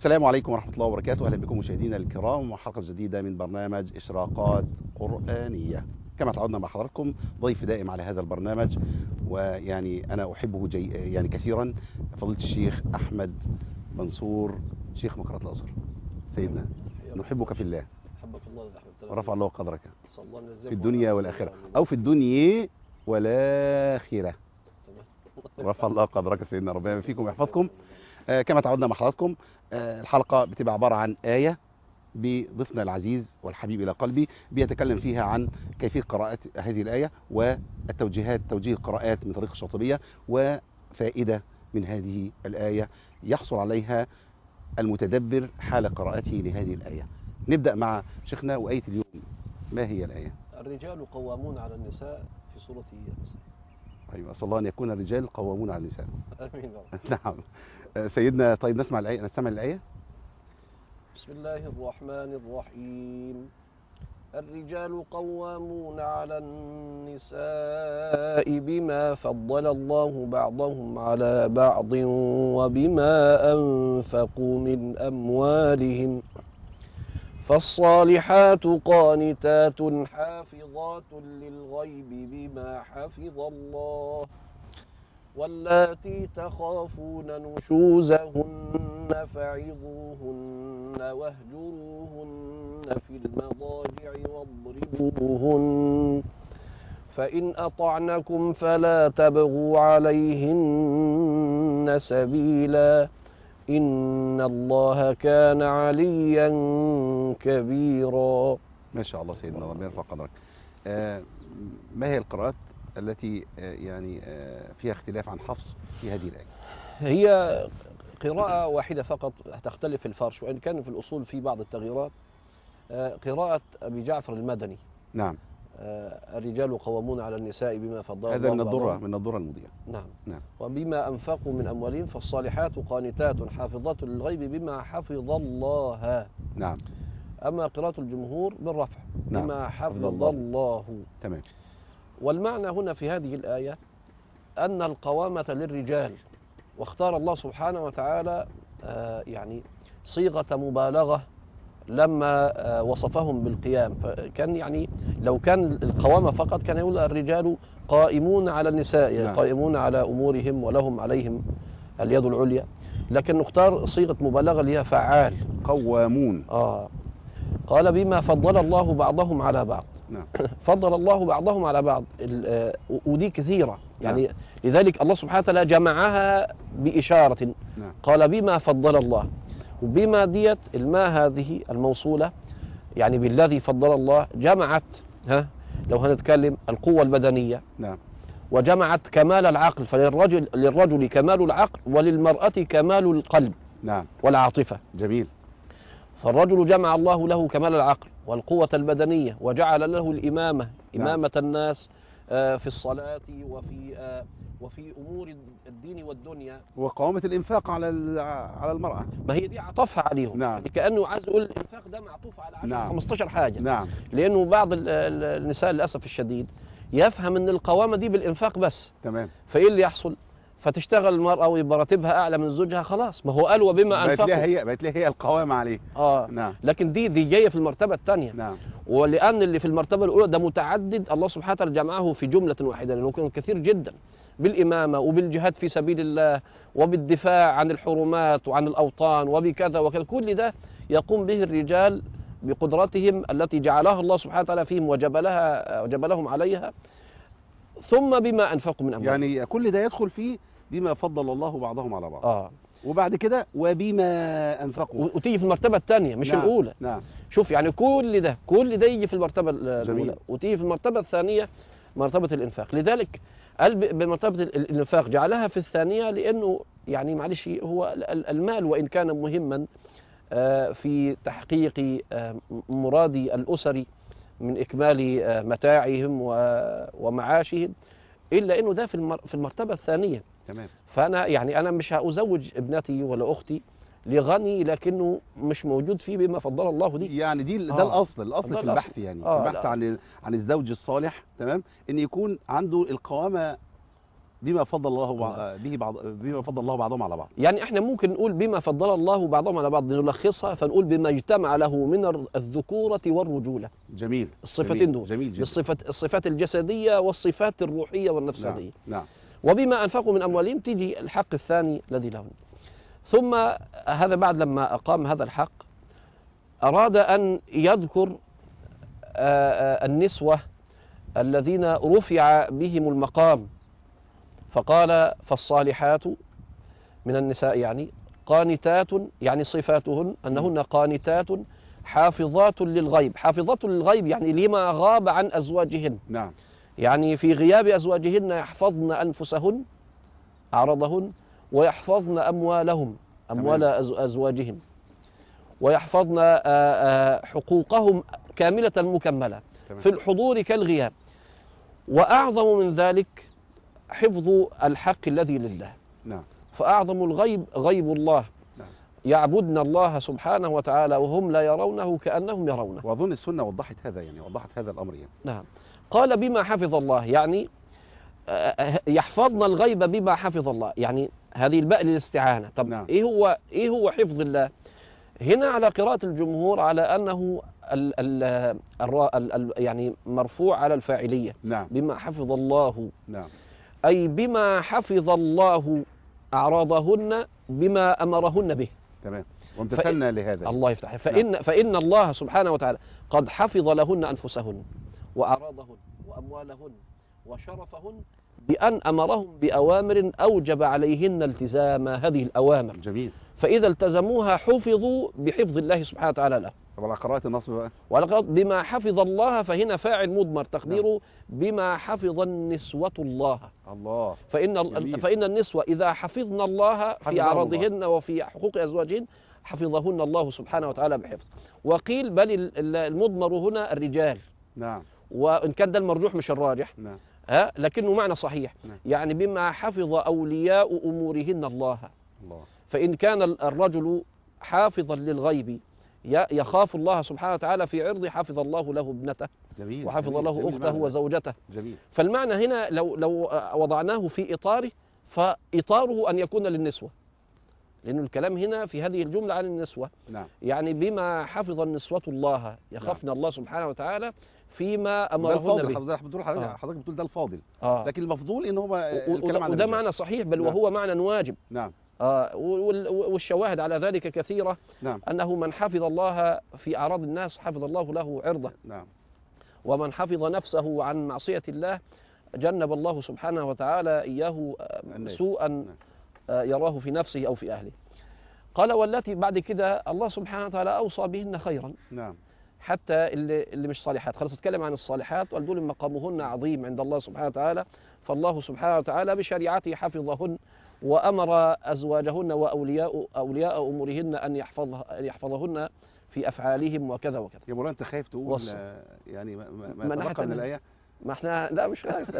السلام عليكم ورحمة الله وبركاته. أهلا بكم مشاهدينا الكرام وحلقة جديدة من برنامج إشراقات قرآنية. كما تعودنا مع حضراتكم ضيف دائم على هذا البرنامج، ويعني أنا أحبه يعني كثيرا، فضيلة الشيخ أحمد منصور، شيخ مقرة الأزهر. سيدنا نحبك في الله، حبك الله ورفع الله قدرك في في الدنيا والآخرة، أو في الدنيا والآخرة. رفع الله قدرك سيدنا، ربنا يبارك فيكم ويحفظكم. كما تعودنا مع حضراتكم، الحلقة بتبقى عبارة عن آية بضيفنا العزيز والحبيب إلى قلبي، بيتكلم فيها عن كيفية قراءة هذه الآية والتوجيهات، توجيه القراءات من طريق الشاطبية، وفائدة من هذه الآية يحصل عليها المتدبر حال قراءته لهذه الآية. نبدأ مع شيخنا وآية اليوم. ما هي الآية؟ الرجال قوامون على النساء في سورة النساء. أيوة، أسأل الله أن يكون الرجال قوامون على النساء. آمين. نعم سيدنا. طيب نسمع الآية. بسم الله الرحمن الرحيم. الرجال قوامون على النساء بما فضل الله بعضهم على بعض وبما أنفقوا من أموالهم، فالصالحات قانتات حافظات للغيب بما حفظ الله، واللاتي تخافون نشوزهن فعظوهن واهجروهن في المضاجع واضربوهن، فإن أطعنكم فلا تبغوا عليهن سبيلا، إن الله كان عليا كبيرا. ما شاء الله سيدنا، ربنا يرفع قدرك. ما هي القراءات التي يعني فيها اختلاف عن حفص في هذه الآية؟ هي قراءة واحدة فقط، تختلف الفرش، وإن كان في الأصول في بعض التغييرات. قراءة أبي جعفر المدني. نعم. الرجال قوامون على النساء بما فضل الله هذا من الضرة المضيئة. نعم. وبما أنفقوا من أموالهم، فالصالحات قانتات حافظات للغيب بما حفظ الله. نعم. أما قراءة الجمهور بالرفع. نعم. بما حفظ الله. تمام. والمعنى هنا في هذه الآية أن القوامة للرجال، واختار الله سبحانه وتعالى يعني صيغة مبالغة لما وصفهم بالقيام. فكان يعني لو كان القوامة فقط كان يقول الرجال قائمون على النساء، يعني قائمون على أمورهم ولهم عليهم اليد العليا، لكن نختار صيغة مبالغة اللي هي فعال، قوامون. قال بما فضل الله بعضهم على بعض. نعم. فضل الله بعضهم على بعض، ودي كثيرة يعني. نعم. لذلك الله سبحانه وتعالى جمعها بإشارة. نعم. قال بما فضل الله، وبما ديت الماء هذه الموصولة يعني بالذي فضل الله، جمعت لو هنتكلم القوة البدنية. نعم. وجمعت كمال العقل، للرجل كمال العقل وللمرأة كمال القلب. نعم. والعاطفة. جميل. فالرجل جمع الله له كمال العقل والقوة البدنية، وجعل له الإمامة، إمامة الناس في الصلاة وفي أمور الدين والدنيا، وقوامة الإنفاق على المرأة. ما هي دي عطفها عليهم. نعم. يعني كأنه عايز يقول الإنفاق ده معطوف على 15 حاجة. نعم. لأنه بعض النساء للأسف الشديد يفهم أن القوامة دي بالإنفاق بس. تمام. فإيه اللي يحصل؟ فتشتغل المرأة ويبقى راتبها أعلى من زوجها، خلاص ما هو قال وبما أنفقوا. بقت لها هي القوامة عليه. نعم. لكن دي جاية في المرتبة الثانية. نعم. ولأن اللي في المرتبة الأولى ده متعدد، الله سبحانه وتعالى جمعه في جملة واحدة، لأنه كان كثير جدا، بالإمامة وبالجهاد في سبيل الله وبالدفاع عن الحرمات وعن الأوطان وبكذا وكذا. كل ده يقوم به الرجال بقدرتهم التي جعلها الله سبحانه وتعالى فيهم وجبلهم عليها، ثم بما أنفقوا من أموالهم. يعني كل ده يدخل فيه بما فضل الله بعضهم على بعض. وبعد كده وبما أنفقوا، وتيجي في المرتبة الثانية مش الأولى. نعم. شوف يعني كل ده يجي في المرتبة الأولى، وتيجي في المرتبة الثانية مرتبة الإنفاق. لذلك قال بمرتبة الإنفاق جعلها في الثانية، لأنه يعني معلش هو المال وإن كان مهما في تحقيق مراد الأسر من إكمال متاعهم ومعاشهم، إلا أنه ده في المرتبة الثانية. تمام. فأنا يعني أنا مش هأزوج ابنتي ولا أختي لغني لكنه مش موجود فيه بما فضل الله دي. يعني ده الأصل في البحث، يعني البحث عن الزوج الصالح. تمام. إن يكون عنده القوامة بما فضل الله بما فضل الله بعضهم على بعض. يعني احنا ممكن نقول بما فضل الله بعضهم على بعض، نلخصها فنقول بما اجتمع له من الذكورة والرجولة. جميل. الصفتين دول، جميل جدا. الصفات الجسدية والصفات الروحية والنفسانية. نعم. وبما أنفقوا من أموالهم تيجي الحق الثاني الذي لهم. ثم هذا بعد لما أقام هذا الحق أراد أن يذكر النسوة الذين رفع بهم المقام، فقال فالصالحات من النساء يعني قانتات، يعني صفاتهن أنهن قانتات حافظات للغيب. حافظات للغيب يعني لما غاب عن أزواجهن. نعم. يعني في غياب أزواجهن يحفظن أنفسهن أعراضهن، ويحفظن أموالهم أموال أزواجهم، ويحفظن حقوقهم كاملة مكملة في الحضور كالغياب. وأعظم من ذلك حفظ الحق الذي لله. نعم. فأعظم الغيب غيب الله. نعم. يعبدن الله سبحانه وتعالى وهم لا يرونه كأنهم يرونه. وأظن السنة وضحت هذا، يعني وضحت هذا الأمر يعني. نعم. قال بما حفظ الله، يعني يحفظن الغيب بما حفظ الله، يعني هذه الباء للاستعانة. طب نعم. إيه هو حفظ الله؟ هنا على قراءة الجمهور على أنه يعني مرفوع على الفاعلية. نعم. بما حفظ الله. نعم. أي بما حفظ الله أعراضهن بما أمرهن به. تمام. وامتثلنا لهذا. الله يفتح. نعم. فإن الله سبحانه وتعالى قد حفظ لهن أنفسهن وأعراضهن وأموالهن وشرفهن بأن أمرهم بأوامر أوجب عليهن التزام هذه الأوامر. جميل. فإذا التزموها حفظوا بحفظ الله سبحانه وتعالى له. طب على قراءة النصب بقى. وعلى قراءة بما حفظ الله، فهنا فاعل مضمر تقديره نعم. بما حفظ النسوة الله. الله. فإن النسوة إذا حفظن الله في أعراضهن وفي حقوق أزواجهن حفظهن الله سبحانه وتعالى بحفظ. وقيل بل المضمر هنا الرجال. نعم. وإن كان ده المرجوح مش الراجح. نعم. لكنه معنى صحيح. نعم. يعني بما حفظ أولياء أمورهن الله. الله. فإن كان الرجل حافظا للغيب يخاف الله سبحانه وتعالى في عرضه، حفظ الله له ابنته. جميل. وحفظ جميل. له جميل. أخته وزوجته. جميل. فالمعنى هنا لو وضعناه في إطاره، فإطاره أن يكون للنسوة، لأن الكلام هنا في هذه الجملة عن النسوة. نعم. يعني بما حفظ النسوة الله، يخافن الله سبحانه وتعالى فيما أمرهن به. حضرتك بتقول ده الفاضل. لكن المفضول إن هو الكلام عن وده معنى صحيح، بل وهو معنى واجب. نعم. والشواهد على ذلك كثيرة. نعم. أنه من حفظ الله في أعراض الناس حفظ الله له عرضه. نعم. ومن حفظ نفسه عن معصية الله جنب الله سبحانه وتعالى إياه سوءا يراه في نفسه أو في أهله. قال والتي بعد كده الله سبحانه وتعالى أوصى بهن خيرا. نعم. حتى اللي مش صالحات، خلاص اتكلم عن الصالحات وقال دول مقامهن عظيم عند الله سبحانه وتعالى. فالله سبحانه وتعالى بشريعته حفظهن، وأمر أزواجهن وأولياء أمورهن أن يحفظهن في أفعالهم وكذا وكذا. يا مولانا أنت خايف تقول يعني ما تبقى من الآية؟ ما احنا لا مش خايف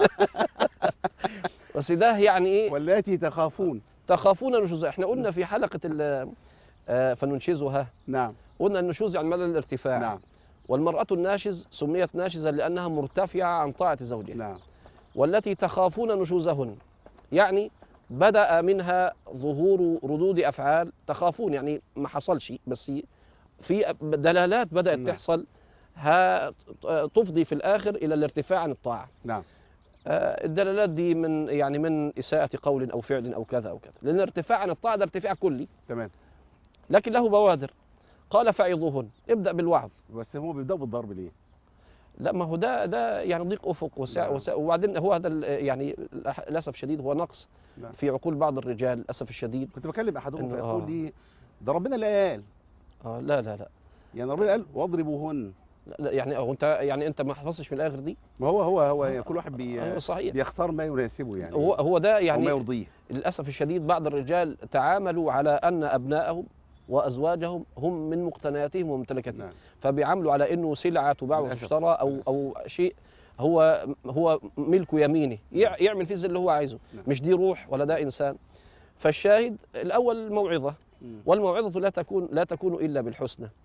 بس ده يعني إيه؟ واللاتي تخافون نشوزها. احنا قلنا في حلقة فننشزها. نعم. قلنا النشوز يعني مدى الارتفاع. نعم. والمرأة الناشز سميت ناشزة لأنها مرتفعة عن طاعة زوجها. نعم. والتي تخافون نشوزهن يعني بدأ منها ظهور ردود أفعال تخافون، يعني ما حصلش بس في دلالات بدأت تحصل تفضي في الآخر إلى الارتفاع عن الطاعة. نعم. الدلالات دي من إساءة قول أو فعل أو كذا أو كذا، لأن الارتفاع عن الطاعة ده ارتفاع كلي. تمام. لكن له بوادر. قال فعظوهن، ابدأ بالوعظ. بس هم بيبدأوا بالضرب ليه؟ لا ما هو ده يعني ضيق أفق وبعدين هو هذا يعني للأسف الشديد هو نقص في عقول بعض الرجال للأسف الشديد. كنت بكلم أحدهم فيقول لي ده ربنا اللي قال. لا يعني ربنا قال واضربوهن. لا يعني انت ما حفظتش من الاخر دي. ما هو يعني كل واحد بيختار ما يناسبه، يعني هو ده يعني ما يرضيه. للاسف الشديد بعض الرجال تعاملوا على ان ابنائهم وازواجهم هم من مقتنياتهم وممتلكاتهم. نعم. فبيعاملوا على انه سلعه تباع وتشترى او شيء هو ملك يمينه. نعم. يعمل فيه اللي هو عايزه. نعم. مش دي روح ولا ده انسان. فالشاهد الاول موعظه، والموعظه لا تكون الا بالحسنى.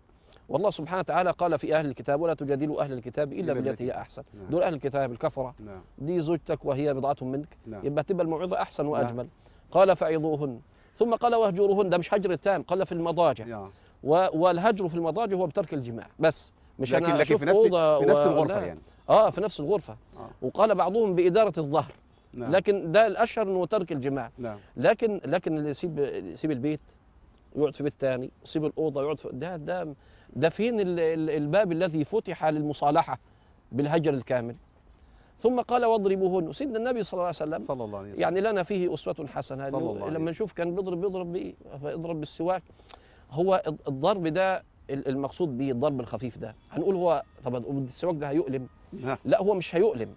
والله سبحانه وتعالى قال في أهل الكتاب: ولا تجادلوا أهل الكتاب إلا بالتي هي أحسن. نعم. دول أهل الكتاب الكفرة، نعم. دي زوجتك وهي بضعة منك، نعم. يبقى تبقى الموعظة أحسن وأجمل. قال: فعظوهن، ثم قال: واهجروهن. ده مش هجر التام، قال في المضاجع. نعم. والهجر في المضاجع هو بترك الجماع بس، مش لكن أنا أشوف في نفس أوضة في نفس الغرفة لا. يعني. في نفس الغرفة. آه. وقال بعضهم بإدارة الظهر. نعم. لكن ده الأشهر إنه ترك الجماع. نعم. لكن اللي يسيب البيت يقعد في بيت تاني، يسيب الأوضة يقعد في ده فين الباب الذي فتح للمصالحة بالهجر الكامل؟ ثم قال: واضربوهن. سيدنا النبي صلى الله عليه وسلم صلى الله عليه وسلم يعني لنا فيه أسوة حسنة. صلى الله عليه لما وسلم. نشوف كان بيضرب بإيه؟ فاضرب بالسواك. هو الضرب ده المقصود به الضرب الخفيف ده. هنقول هو طب السواك ده هيؤلم؟ نعم. لا، هو مش هيؤلم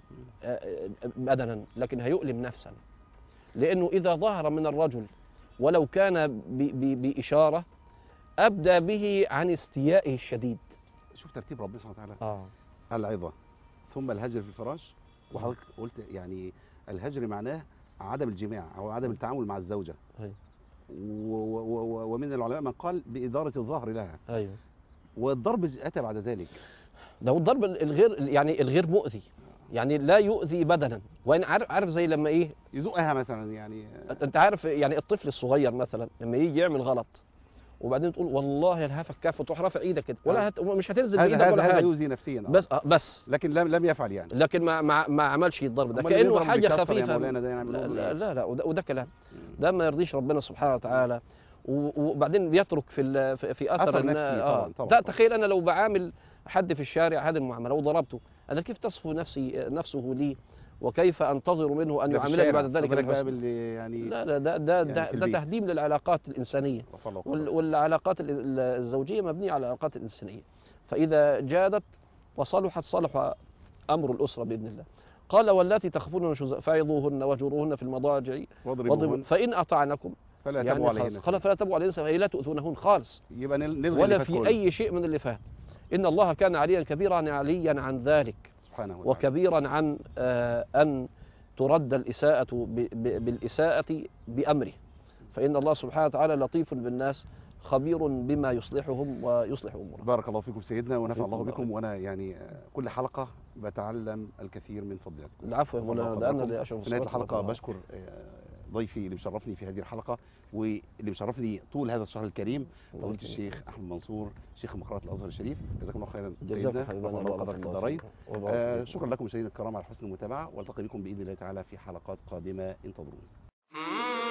بدنا، لكن هيؤلم نفسا. لأنه إذا ظهر من الرجل ولو كان بإشارة أبدى به عن استيائه الشديد. شوف ترتيب ربنا سبحانه وتعالى. العظة، ثم الهجر في الفراش. وحضرتك قلت يعني الهجر معناه عدم الجماع او عدم التعامل مع الزوجة. أيوه. ومن العلماء من قال بإدارة الظهر لها. أيوه. والضرب أتى بعد ذلك. ده هو الضرب الغير مؤذي، يعني لا يؤذي بدنا. وإن عارف زي لما إيه يزقها مثلا يعني. أنت عارف يعني الطفل الصغير مثلا لما يجي يعمل غلط وبعدين تقول والله الهفك كاف وتروح رافع ايدك كده، ولا مش هتنزل بايدك ولا هذا حاجه. يؤذي نفسيا. بس لكن لم يفعل يعني. لكن ما عملش الضرب ده، أمال كانه يضرب حاجه بكسر خفيفه. يا مولانا ده يعني لا وده كلام ده ما يرضيش ربنا سبحانه وتعالى. وبعدين بيترك في اثر نفسي طبعا. تخيل انا لو بعامل حد في الشارع هذه المعامله وضربته، انا كيف تصفو نفسه لي، وكيف انتظر منه ان يعاملني بعد ذلك بالحسن؟ يعني لا ده تهديم للعلاقات الانسانيه. والعلاقات الزوجيه مبنيه على العلاقات الانسانيه. فاذا جادت وصلحت صلح امر الاسره باذن الله. قال: واللاتي تخافون نشوزهن فعظوهن واهجروهن في المضاجع واضربوهن فان اطعنكم فلا تبغوا عليهن. قال: فلا تبغوا عليهن، فهي لا تؤذونهن خالص. يبقى نلغي ولا في اي شيء من اللي فات. ان الله كان عليا كبيرا، عليا عن ذلك سبحانه وتعالى، وكبيرا عن ان ترد الاساءة بالاساءة بامره. فان الله سبحانه وتعالى لطيف بالناس خبير بما يصلحهم ويصلح امورهم. بارك الله فيكم سيدنا ونفع الله بكم. وانا يعني كل حلقه بتعلم الكثير من فضيلتكم. العفو يا مولانا، ده انا اللي اشرف. في نهايه الحلقه بشكر ضيفي اللي مشرفني في هذه الحلقه واللي مشرفني طول هذا الشهر الكريم، فضيله الشيخ احمد منصور شيخ مقرات الازهر الشريف. جزاكم الله خيرا سيدنا، رفع الله قدرك في الدارين. شكرا لكم مشاهدينا الكرام على حسن المتابعه، والتقي بكم باذن الله تعالى في حلقات قادمه، انتظرونا.